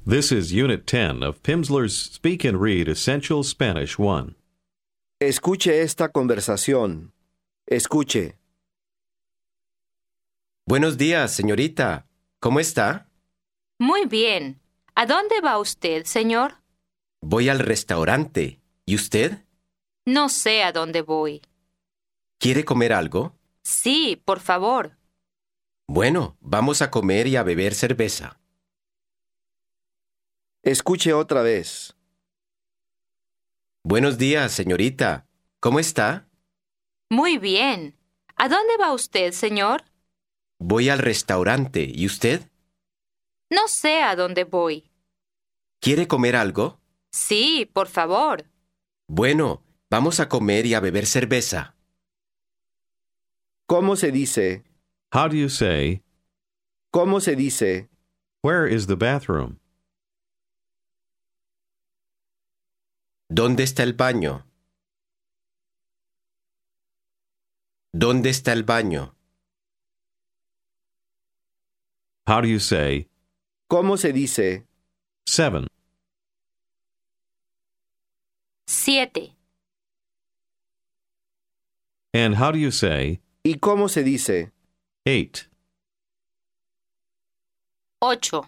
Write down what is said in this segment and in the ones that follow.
This is Unit 10 of Pimsleur's Speak and Read Essential Spanish 1. Escuche esta conversación. Escuche. Buenos días, señorita. ¿Cómo está? Muy bien. ¿A dónde va usted, señor? Voy al restaurante. ¿Y usted? No sé a dónde voy. ¿Quiere comer algo? Sí, por favor. Bueno, vamos a comer y a beber cerveza. Escuche otra vez. Buenos días, señorita. ¿Cómo está? Muy bien. ¿A dónde va usted, señor? Voy al restaurante. ¿Y usted? No sé a dónde voy. ¿Quiere comer algo? Sí, por favor. Bueno, vamos a comer y a beber cerveza. ¿Cómo se dice? How do you say, ¿Cómo se dice? where is the bathroom? ¿Dónde está el baño? ¿Dónde está el baño? How do you say, ¿Cómo se dice? 7? 7. And how do you say, ¿Y cómo se dice? 8? 8.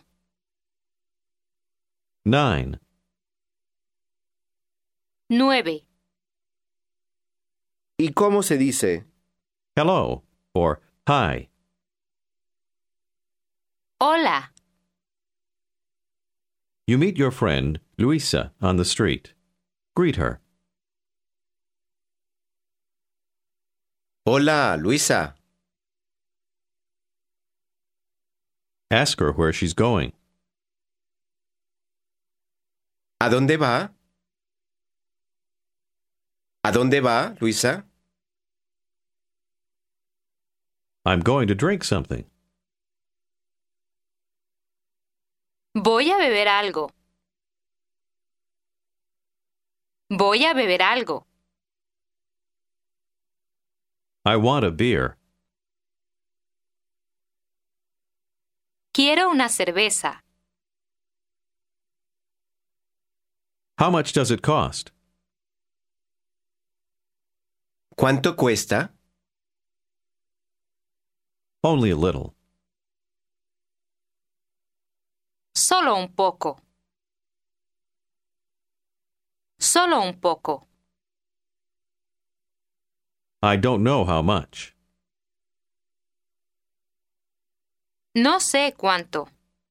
9? 9. ¿Y cómo se dice? Hello or hi. Hola. You meet your friend, Luisa, on the street. Greet her. Hola, Luisa. Ask her where she's going. ¿A dónde va? ¿A dónde va, Luisa? I'm going to drink something. Voy a beber algo. Voy a beber algo. I want a beer. Quiero una cerveza. How much does it cost? ¿Cuánto cuesta? Only a little. Solo un poco. Solo un poco. I don't know how much. No sé cuánto.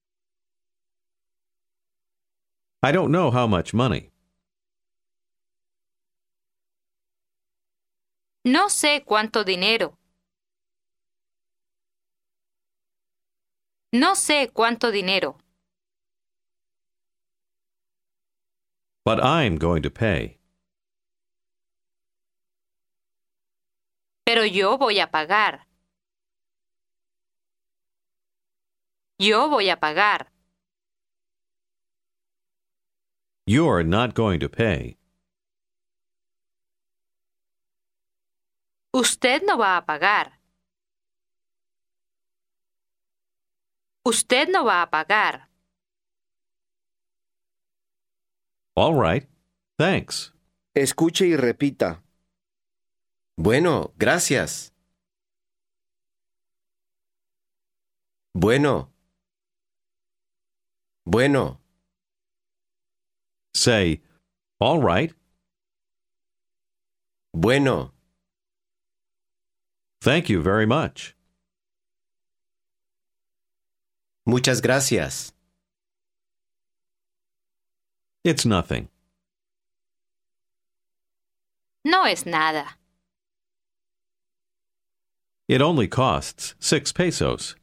I don't know how much money. No sé cuánto dinero. No sé cuánto dinero. But I'm going to pay. Pero yo voy a pagar. Yo voy a pagar. You're not going to pay. Usted no va a pagar. Usted no va a pagar. All right. Thanks. Escuche y repita. Bueno, gracias. Bueno. Bueno. Say, all right. Bueno. Thank you very much. Muchas gracias. It's nothing. No es nada. It only costs 6 pesos.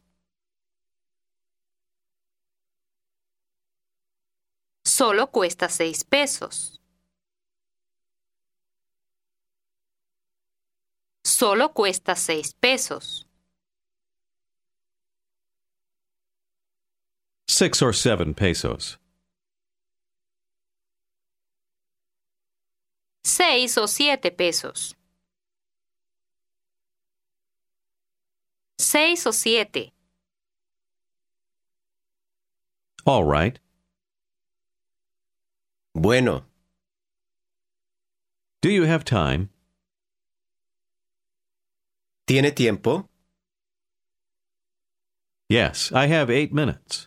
Solo cuesta 6 pesos. Solo cuesta 6 pesos. 6 or 7 pesos. 6 o 7 pesos. 6 o 7. All right. Bueno, Do you have time? ¿tiene tiempo? Yes, I have 8 minutes.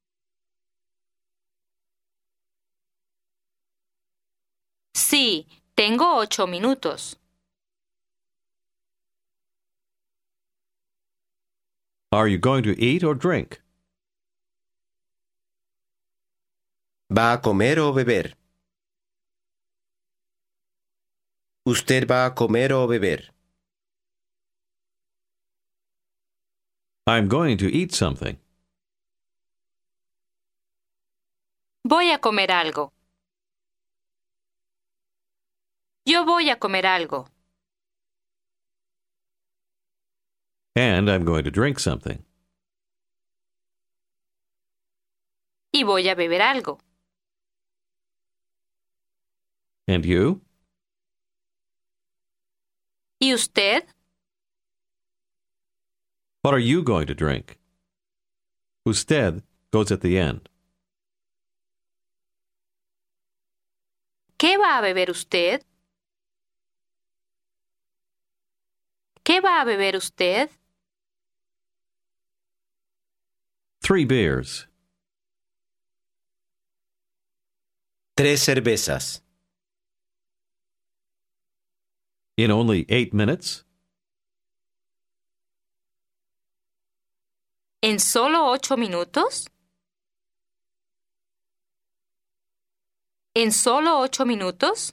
Sí, tengo 8 minutos. Are you going to eat or drink? ¿Va a comer o beber? ¿Usted va a comer o beber? I'm going to eat something. Voy a comer algo. Yo voy a comer algo. And I'm going to drink something. Y voy a beber algo. And you? ¿Y usted? What are you going to drink? Usted goes at the end. ¿Qué va a beber usted? ¿Qué va a beber usted? 3 beers. 3 cervezas. In only 8 minutes? ¿En solo 8 minutos? ¿En solo 8 minutos?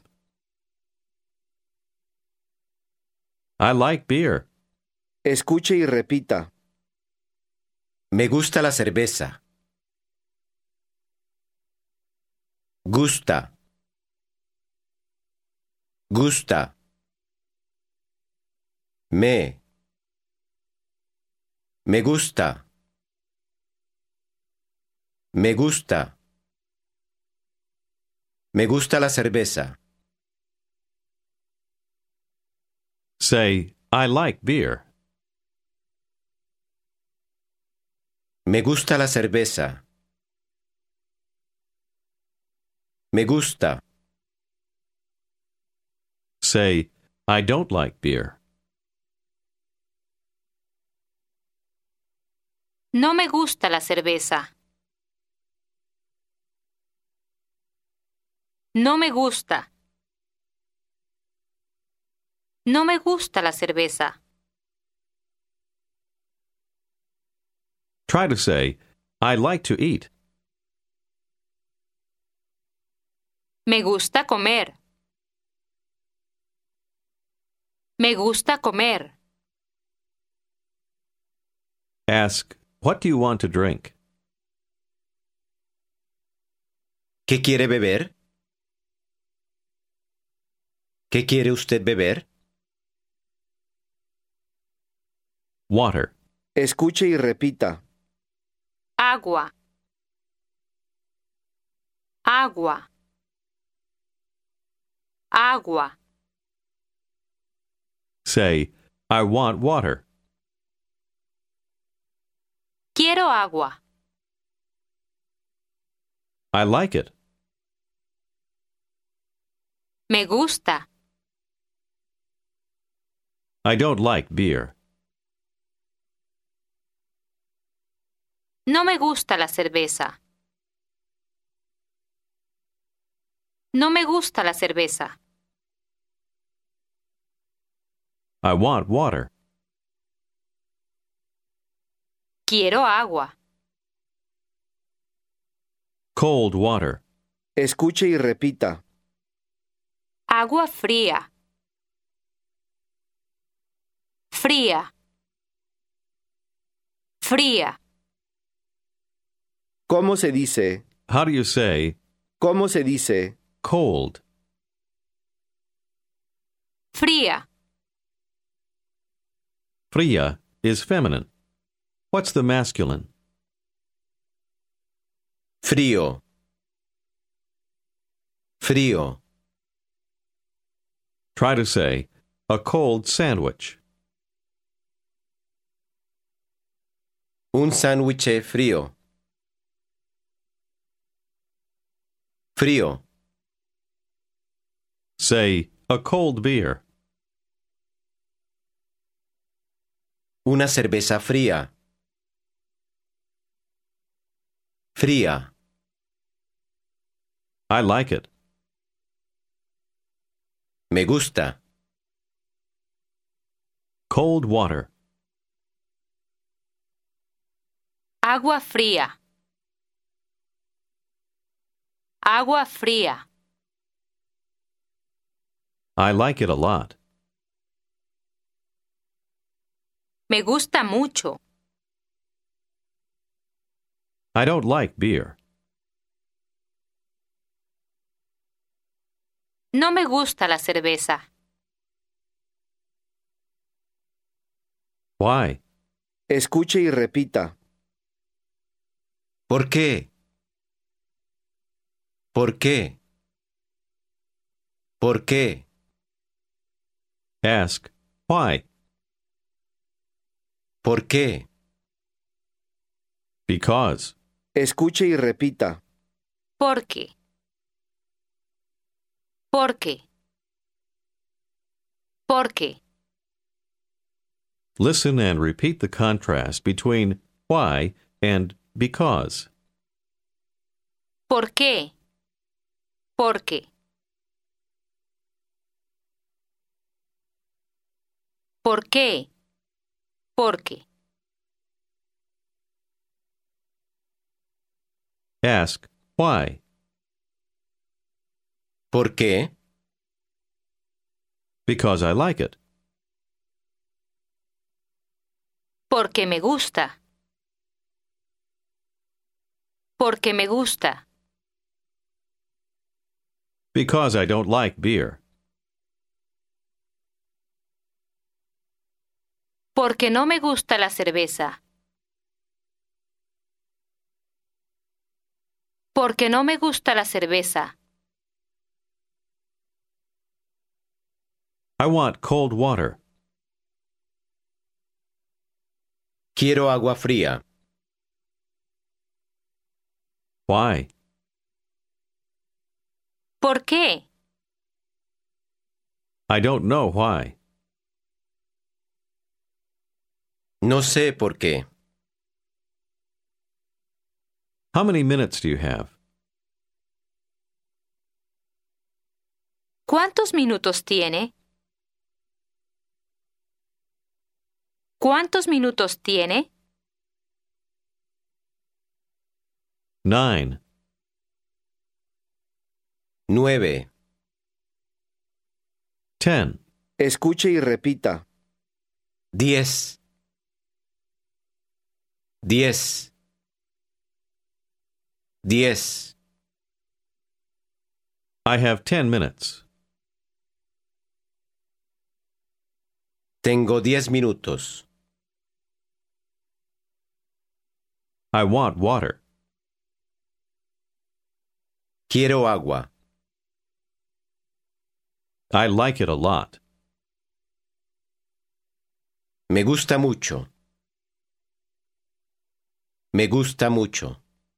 I like beer. Escuche y repita. Me gusta la cerveza. Gusta. Gusta. Me gusta. Me gusta. Me gusta la cerveza. Say, I like beer. Me gusta la cerveza. Me gusta. Say, I don't like beer. No me gusta la cerveza. No me gusta. No me gusta la cerveza. Try to say, I like to eat. Me gusta comer. Me gusta comer. Ask, what do you want to drink? ¿Qué quiere beber? ¿Qué quiere usted beber? Water. Escuche y repita. Agua. Agua. Agua. Say, I want water. Quiero agua. I like it. Me gusta. I don't like beer. No me gusta la cerveza. No me gusta la cerveza. I want water. Quiero agua. Cold water. Escuche y repita. Agua fría. Fría. Fría. ¿Cómo se dice? How do you say ¿Cómo se dice? cold? Fría. Fría is feminine. What's the masculine? Frío. Frío. Try to say, a cold sandwich. Un sándwich frío. Frío. Say, a cold beer. Una cerveza fría. Fría. I like it. Me gusta. Cold water. Agua fría. Agua fría. I like it a lot. Me gusta mucho. I don't like beer. No me gusta la cerveza. Why? Escuche y repita. ¿Por qué? ¿Por qué? ¿Por qué? Ask, why? ¿Por qué? Because. Escuche y repita. ¿Por qué? ¿Por qué? ¿Por qué? Listen and repeat the contrast between why and because. ¿Por qué? ¿Por qué? ¿Por qué? ¿Por qué? Ask, why? ¿Por qué? Because I like it. Porque me gusta. Porque me gusta. Because I don't like beer. Porque no me gusta la cerveza. Porque no me gusta la cerveza. I want cold water. Quiero agua fría. Why? ¿Por qué? I don't know why. No sé por qué. How many minutes do you have? ¿Cuántos minutos tiene? ¿Cuántos minutos tiene? 9. 9. 10. Escuche y repita. 10. 10. 10. I have 10 minutes. Tengo 10 minutos. I want water. Quiero agua. I like it a lot. Me gusta mucho. Me gusta mucho.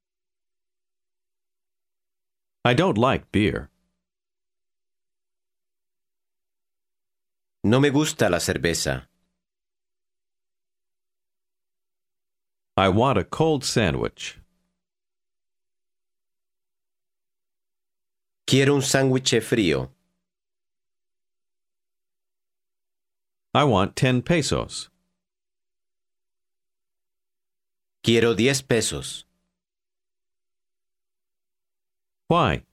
I don't like beer. No me gusta la cerveza. I want a cold sandwich. Quiero un sándwich frío. I want 10 pesos. Quiero 10 pesos. Why?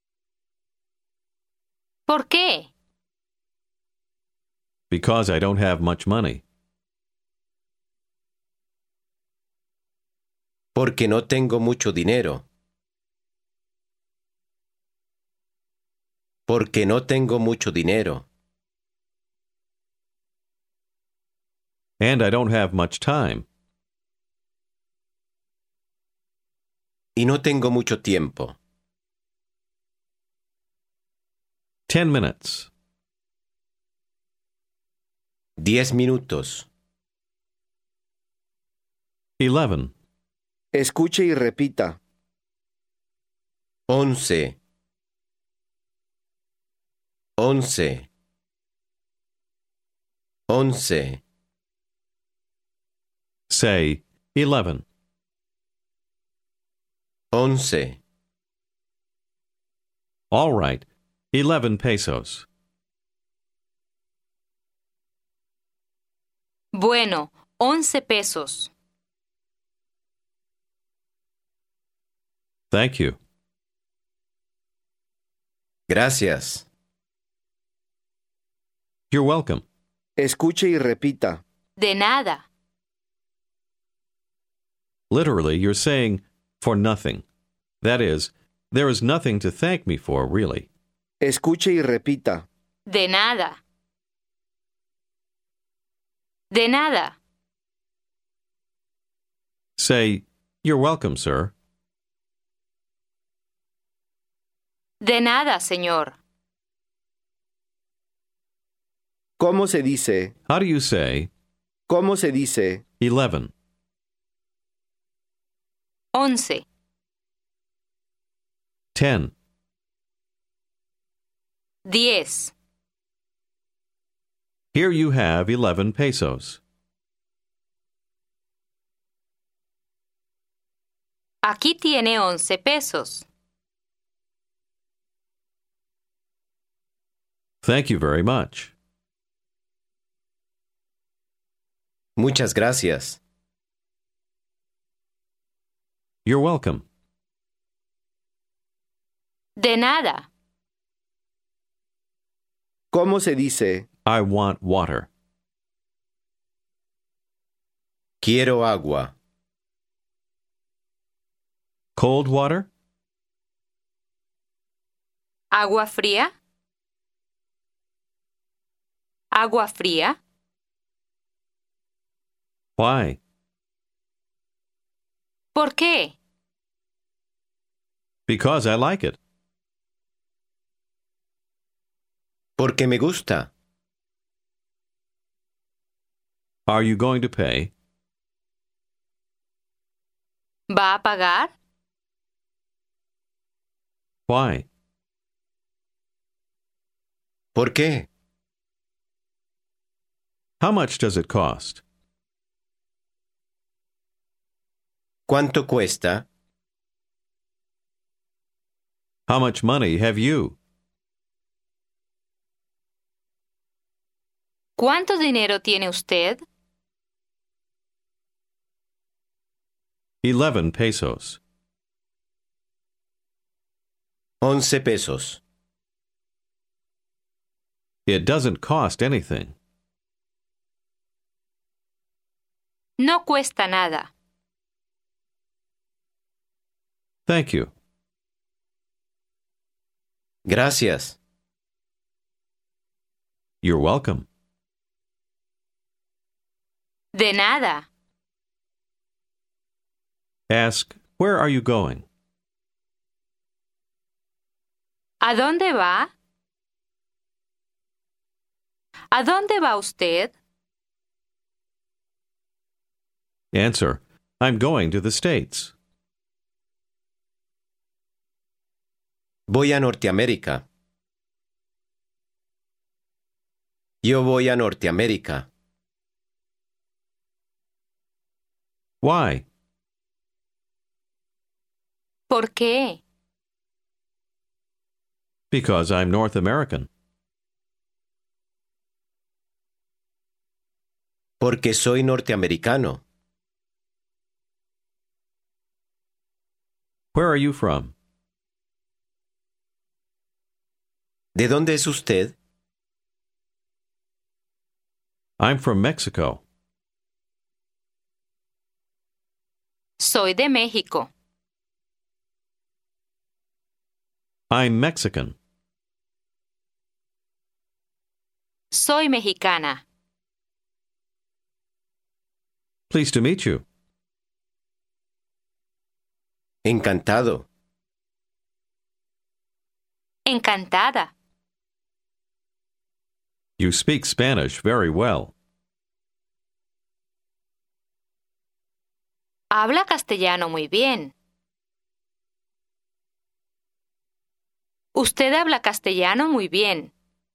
¿Por qué? Because I don't have much money. Porque no tengo mucho dinero. Porque no tengo mucho dinero. And I don't have much time. Y no tengo mucho tiempo. 10 minutes. 10 minutos. 11. Escuche y repita. 11. 11, 11, Say 11. 11, All right. 11 pesos. Bueno, 11 pesos. Thank you. gracias, You're welcome. Escuche y repita. De nada. Literally, you're saying for nothing. That is, there is nothing to thank me for, really. Escuche y repita. De nada. De nada. Say, you're welcome, sir. De nada, señor. ¿Cómo se dice? How do you say ¿Cómo se dice? 11? 11. 10. 10. Here you have 11 pesos. Aquí tiene 11 pesos. Thank you very much. muchas gracias, You're welcome. De nada. ¿Cómo se dice? I want water. quiero agua, Cold water? ¿Agua fría? ¿Agua fría? Why? ¿Por qué? Because I like it. porque me gusta, Are you going to pay? ¿Va a pagar? Why? ¿por qué? How much does it cost? ¿Cuánto cuesta? How much money have you? ¿Cuánto dinero tiene usted? 11 pesos. 11 pesos, It doesn't cost anything. No cuesta nada. Thank you. gracias, You're welcome. De nada. Ask, where are you going? ¿A dónde va? ¿A dónde va usted? Answer, I'm going to the States. voy a Norteamérica, yo voy a Norteamérica, Why? ¿Por qué? Because I'm North American. porque soy norteamericano, Where are you from? ¿de dónde es usted? I'm from Mexico. Soy de México. I'm Mexican. Soy mexicana. Pleased to meet you. Encantado, Encantada. You speak Spanish very well. Habla castellano muy bien. Usted habla castellano muy bien.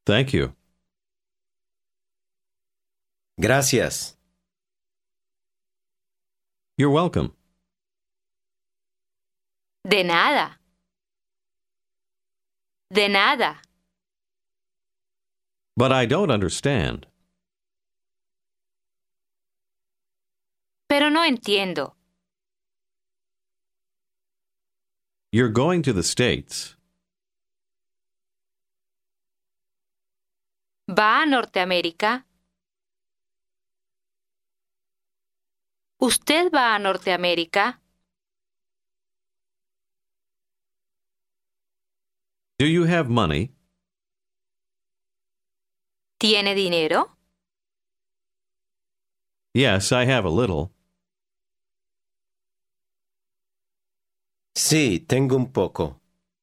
Thank you. Gracias. You're welcome. De nada. De nada. But I don't understand. Pero no entiendo. You're going to the States. ¿Va a Norteamérica? ¿Usted va a Norteamérica? Do you have money? ¿Tiene dinero? Yes, I have a little. Sí, tengo un poco.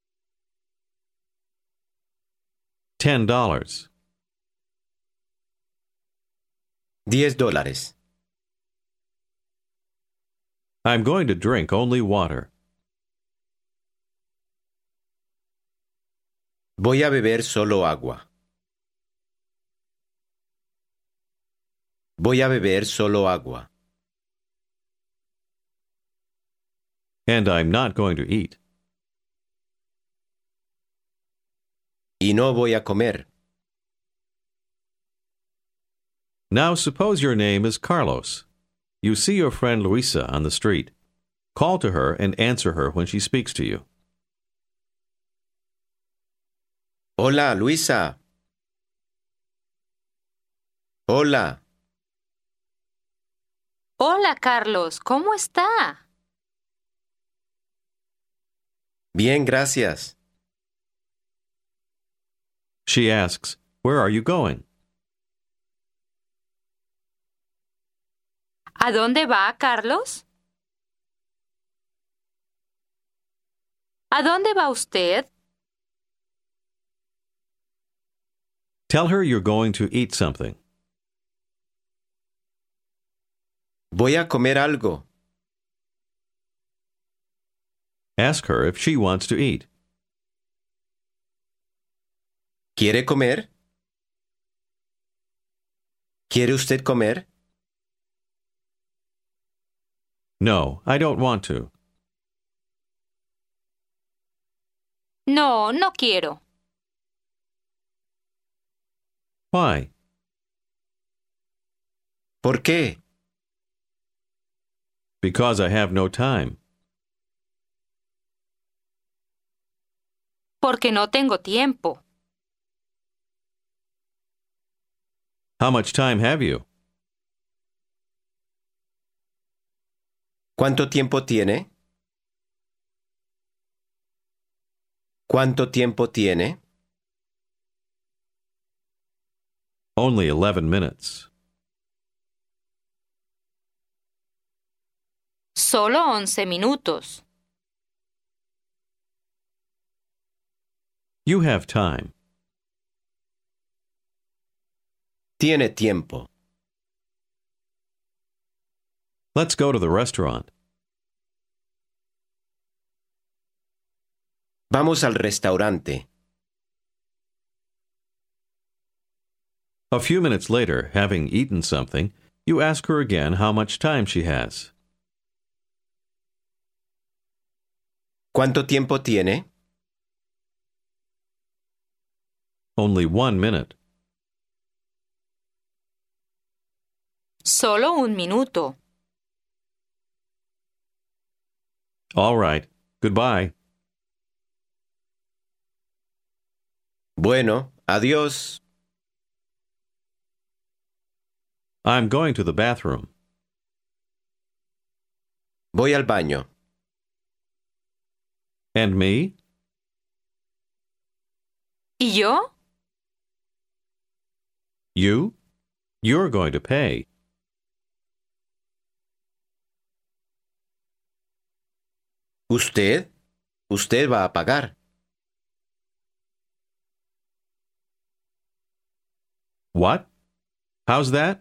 $10. $10. I'm going to drink only water. Voy a beber solo agua. Voy a beber solo agua. And I'm not going to eat. Y no voy a comer. Now suppose your name is Carlos. You see your friend Luisa on the street. Call to her and answer her when she speaks to you. Hola, Luisa. Hola. Hola, Carlos. ¿Cómo está? Bien, gracias. She asks, "Where are you going?" ¿A dónde va, Carlos? ¿A dónde va usted? Tell her you're going to eat something. Voy a comer algo. Ask her if she wants to eat. ¿Quiere comer? ¿Quiere usted comer? No, I don't want to. No, no quiero. Why? ¿Por qué? Because I have no time. Porque no tengo tiempo. How much time have you? ¿Cuánto tiempo tiene? ¿Cuánto tiempo tiene? Only 11 minutes. Solo 11 minutos. You have time. Tiene tiempo. Let's go to the restaurant. Vamos al restaurante. A few minutes later, having eaten something, you ask her again how much time she has. ¿Cuánto tiempo tiene? Only 1 minute. Solo un minuto. All right. Goodbye. Bueno, adiós. I'm going to the bathroom. Voy al baño. And me? ¿Y yo? You? You're going to pay. ¿Usted? Usted va a pagar. What? How's that?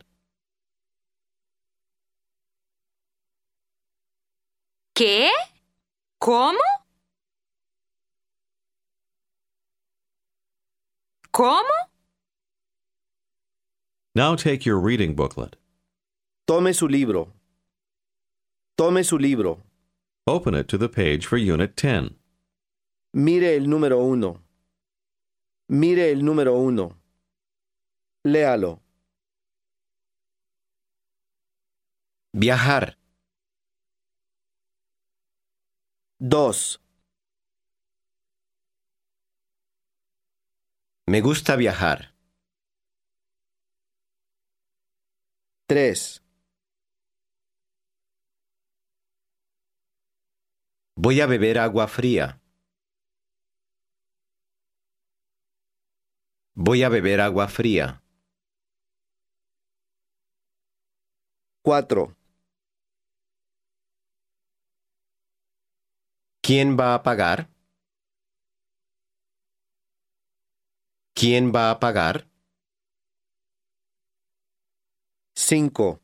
¿Qué? ¿Cómo? ¿Cómo? Now take your reading booklet. Tome su libro. Tome su libro. Open it to the page for Unit 10. Mire el número 1. Mire el número 1. Léalo. Viajar. 2. Me gusta viajar. 3. Voy a beber agua fría. Voy a beber agua fría. 4. ¿Quién va a pagar? ¿Quién va a pagar? 5.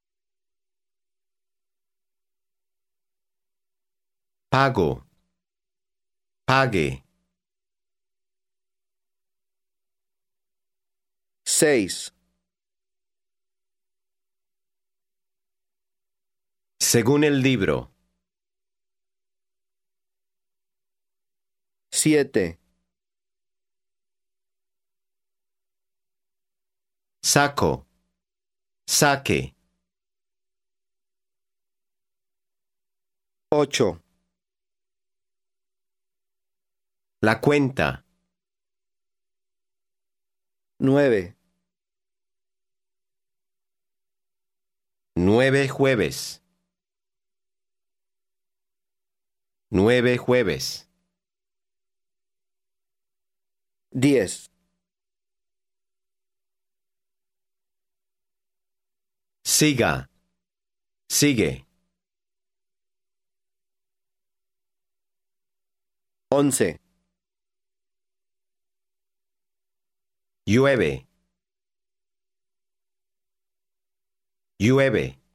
Pago. Pague. 6. Según el libro. 7. Saco. Saque. 8. La cuenta. 9. 9 jueves. 9 jueves. 10. Siga. Sigue. 11. Llueve. Llueve.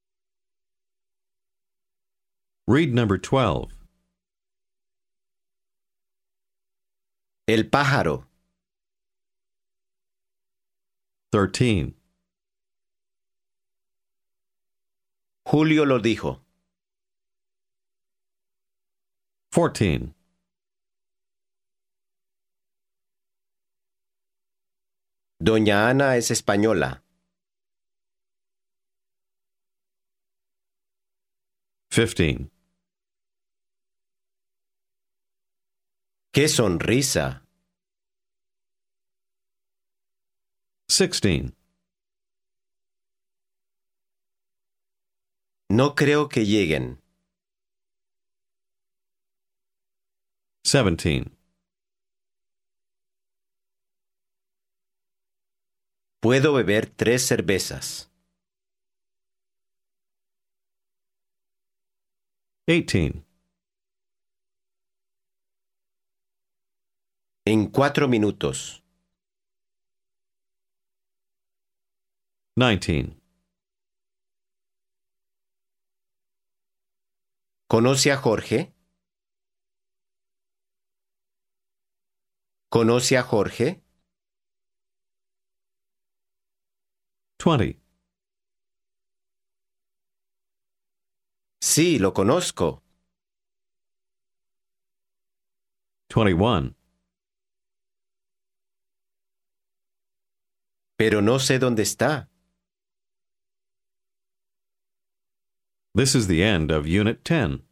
Read number 12. El pájaro. 13. Julio lo dijo. 14. Doña Ana es española. 15. ¡Qué sonrisa! 16. No creo que lleguen. 17. Puedo beber 3 cervezas. 18. En 4 minutos. 19. ¿Conoce a Jorge? ¿Conoce a Jorge? 20. Sí, lo conozco. 21. Pero no sé dónde está. This is the end of Unit 10.